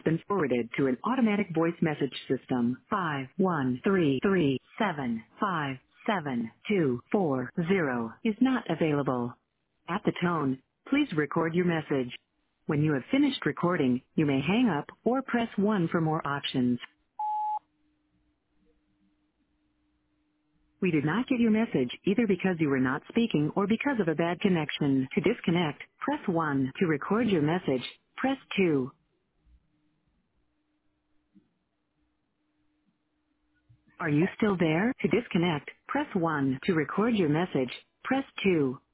been forwarded to an automatic voice message system. 51337577240 is not available. At the tone, please record your message. When you have finished recording, you may hang up or press 1 for more options. We did not get your message either because you were not speaking or because of a bad connection. To disconnect, press 1. To record your message, press 2. Are you still there? To disconnect, press 1. To record your message, press 2.